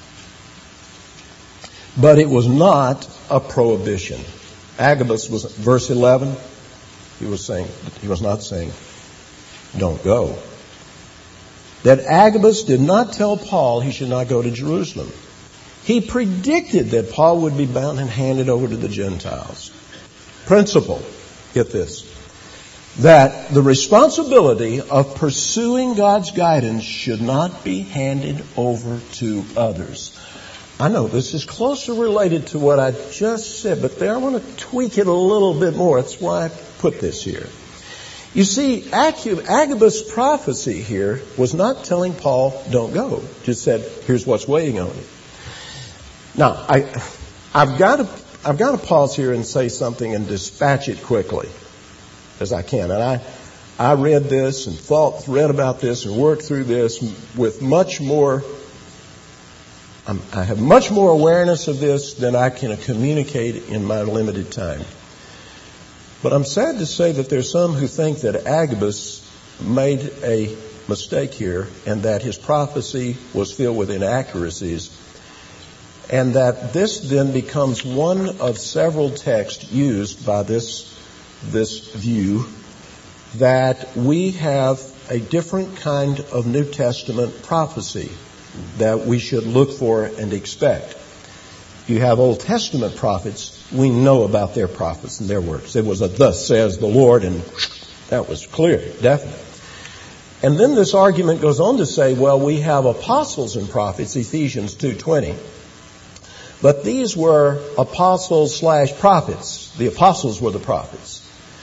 but it was not a prohibition. Agabus was, verse eleven, he was saying, he was not saying, don't go. That Agabus did not tell Paul he should not go to Jerusalem. He predicted that Paul would be bound and handed over to the Gentiles. Principle, get this, that the responsibility of pursuing God's guidance should not be handed over to others. I know this is closer related to what I just said, but there I want to tweak it a little bit more. That's why I put this here. You see, Agabus' prophecy here was not telling Paul, don't go. Just said, here's what's waiting on you. Now, I, I've got to, I've got to pause here and say something and dispatch it quickly as I can. And I, I read this and thought, read about this and worked through this with much more, I'm, I have much more awareness of this than I can communicate in my limited time. But I'm sad to say that there's some who think that Agabus made a mistake here and that his prophecy was filled with inaccuracies, and that this then becomes one of several texts used by this, this view that we have a different kind of New Testament prophecy that we should look for and expect. You have Old Testament prophets. We know about their prophets and their words. It was a thus says the Lord, and that was clear, definite. And then this argument goes on to say, well, we have apostles and prophets, Ephesians two twenty. But these were apostles slash prophets. The apostles were the prophets.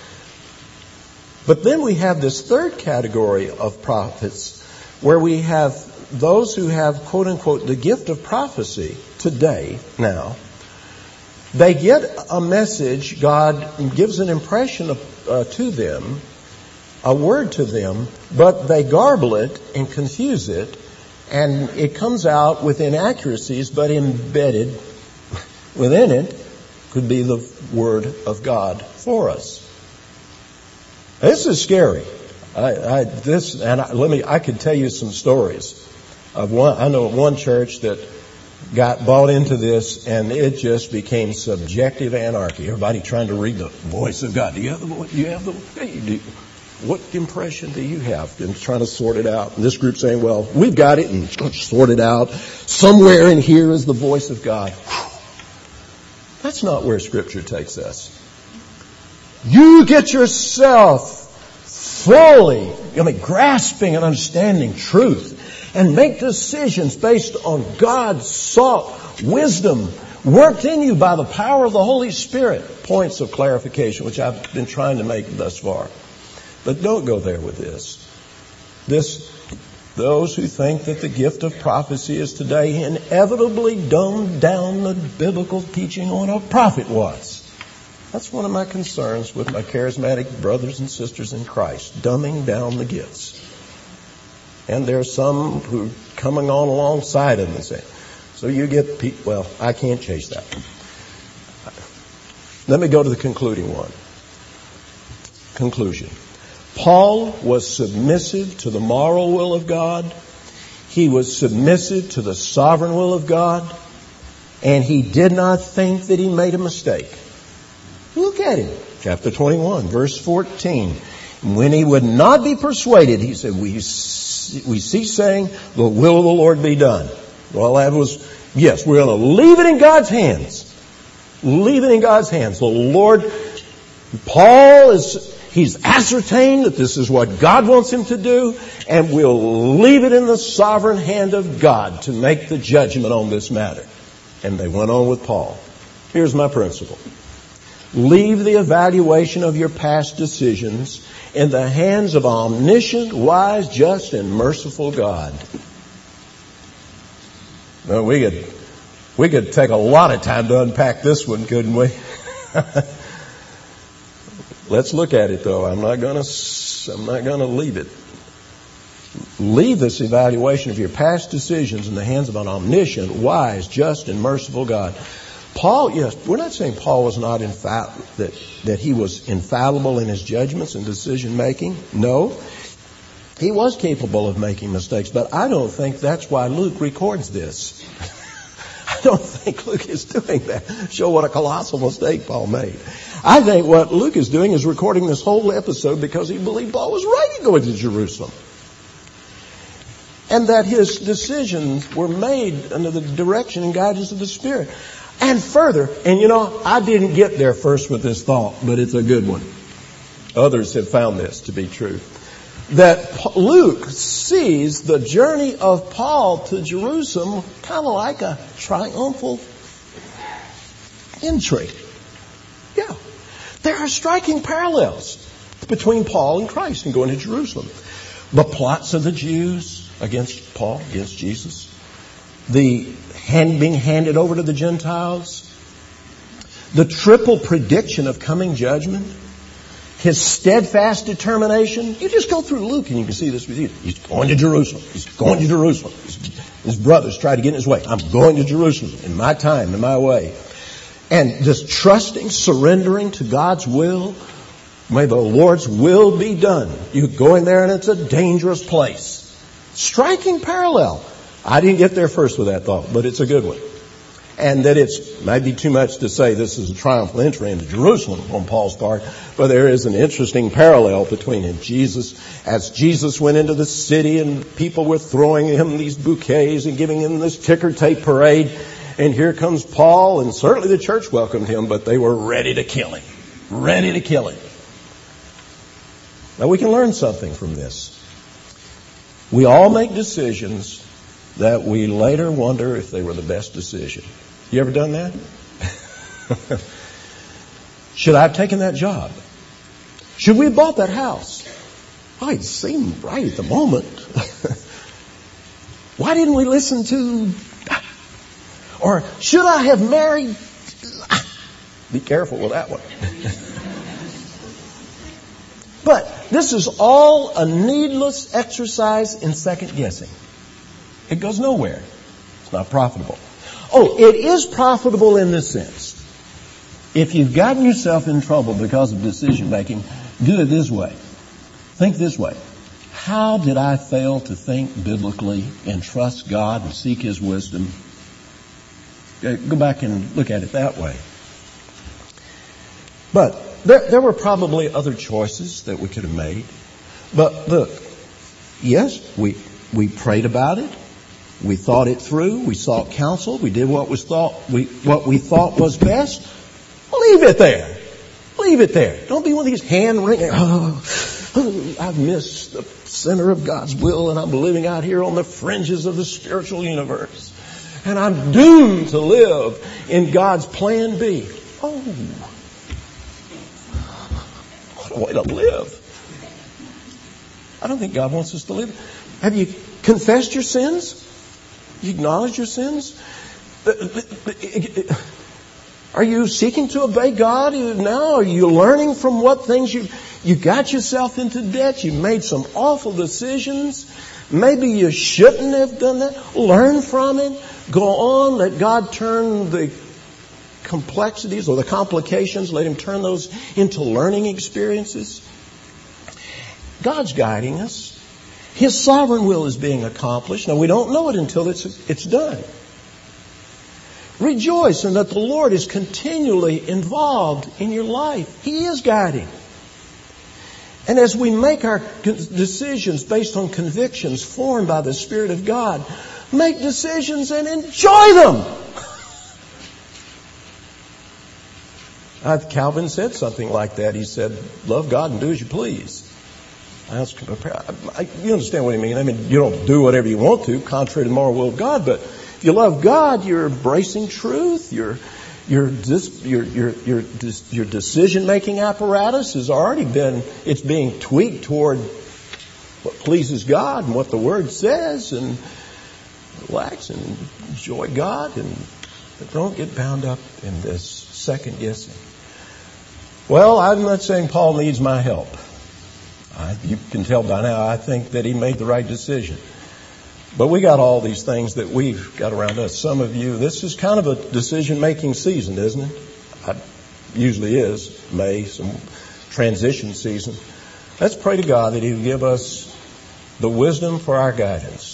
But then we have this third category of prophets where we have those who have, quote unquote, the gift of prophecy today, now. They get a message, God gives an impression of, uh, to them, a word to them, but they garble it and confuse it, and it comes out with inaccuracies, but embedded within it could be the Word of God for us. This is scary. I, I this and I, let me. I could tell you some stories of one. I know one church that got bought into this, and it just became subjective anarchy. Everybody trying to read the voice of God. Do you have the voice? Do you have the? Hey, do, what impression do you have? And trying to sort it out. And this group saying, "Well, we've got it and sort it out. Somewhere in here is the voice of God." That's not where Scripture takes us. You get yourself fully, I mean, grasping and understanding truth, and make decisions based on God's sought wisdom worked in you by the power of the Holy Spirit. Points of clarification, which I've been trying to make thus far. But don't go there with this. This, those who think that the gift of prophecy is today inevitably dumbed down the biblical teaching on what a prophet was. That's one of my concerns with my charismatic brothers and sisters in Christ, dumbing down the gifts. And there's some who are coming on alongside of them and say, so you get, pe- well, I can't chase that. Let me go to the concluding one. Conclusion. Paul was submissive to the moral will of God. He was submissive to the sovereign will of God. And he did not think that he made a mistake. Look at him. Chapter twenty-one, verse fourteen. When he would not be persuaded, he said, we, we cease saying, the will of the Lord be done. Well, that was, yes, we're going to leave it in God's hands. Leave it in God's hands. The Lord, Paul is, he's ascertained that this is what God wants him to do, and we'll leave it in the sovereign hand of God to make the judgment on this matter. And they went on with Paul. Here's my principle. Leave the evaluation of your past decisions in the hands of omniscient, wise, just, and merciful God. Now, we could, we could take a lot of time to unpack this one, couldn't we? Let's look at it, though. I'm not going to, I'm not going to leave it. Leave this evaluation of your past decisions in the hands of an omniscient, wise, just, and merciful God. Paul, yes, we're not saying Paul was not infa- that, that he was infallible in his judgments and decision making. No. He was capable of making mistakes, but I don't think that's why Luke records this. I don't think Luke is doing that. Show what a colossal mistake Paul made. I think what Luke is doing is recording this whole episode because he believed Paul was right to go into Jerusalem. And that his decisions were made under the direction and guidance of the Spirit. And further, and you know, I didn't get there first with this thought, but it's a good one. Others have found this to be true. That Luke sees the journey of Paul to Jerusalem kind of like a triumphal entry. Yeah. There are striking parallels between Paul and Christ in going to Jerusalem. The plots of the Jews against Paul, against Jesus. The hand being handed over to the Gentiles. The triple prediction of coming judgment. His steadfast determination. You just go through Luke and you can see this with you. He's going to Jerusalem. He's going to Jerusalem. His brothers try to get in his way. I'm going to Jerusalem in my time, in my way. And just trusting, surrendering to God's will. May the Lord's will be done. You go in there and it's a dangerous place. Striking parallel. I didn't get there first with that thought, but it's a good one. And that it's might be too much to say this is a triumphal entry into Jerusalem on Paul's part, but there is an interesting parallel between him. Jesus, as Jesus went into the city and people were throwing him these bouquets and giving him this ticker tape parade, and here comes Paul, and certainly the church welcomed him, but they were ready to kill him. Ready to kill him. Now we can learn something from this. We all make decisions that we later wonder if they were the best decision. You ever done that? Should I have taken that job? Should we have bought that house? Oh, it seemed right at the moment. Why didn't we listen to... Or should I have married... Be careful with that one. But this is all a needless exercise in second guessing. It goes nowhere. It's not profitable. Oh, it is profitable in this sense. If you've gotten yourself in trouble because of decision making, do it this way. Think this way. How did I fail to think biblically and trust God and seek His wisdom? Go back and look at it that way. But there, there were probably other choices that we could have made. But look, yes, we we prayed about it. We thought it through. We sought counsel. We did what was thought we what we thought was best. Leave it there. Leave it there. Don't be one of these hand wringing. Oh, oh, I've missed the center of God's will, and I'm living out here on the fringes of the spiritual universe, and I'm doomed to live in God's plan B. Oh, what a way to live! I don't think God wants us to live. Have you confessed your sins? You acknowledge your sins? Are you seeking to obey God now? Are you learning from what things you you got yourself into debt? You made some awful decisions. Maybe you shouldn't have done that. Learn from it. Go on. Let God turn the complexities or the complications. Let Him turn those into learning experiences. God's guiding us. His sovereign will is being accomplished. Now, we don't know it until it's it's done. Rejoice in that the Lord is continually involved in your life. He is guiding. And as we make our decisions based on convictions formed by the Spirit of God, make decisions and enjoy them. Uh, Calvin said something like that. He said, love God and do as you please. I was, I, you understand what I mean? I mean, you don't do whatever you want to, contrary to the moral will of God, but if you love God, you're embracing truth. Your your your your your your decision-making apparatus has already been, it's being tweaked toward what pleases God and what the Word says, and relax and enjoy God, and don't get bound up in this second guessing. Well, I'm not saying Paul needs my help. I, you can tell by now I think that he made the right decision. But we got all these things that we've got around us. Some of you, this is kind of a decision-making season, isn't it? It usually is. May, some transition season. Let's pray to God that He will give us the wisdom for our guidance.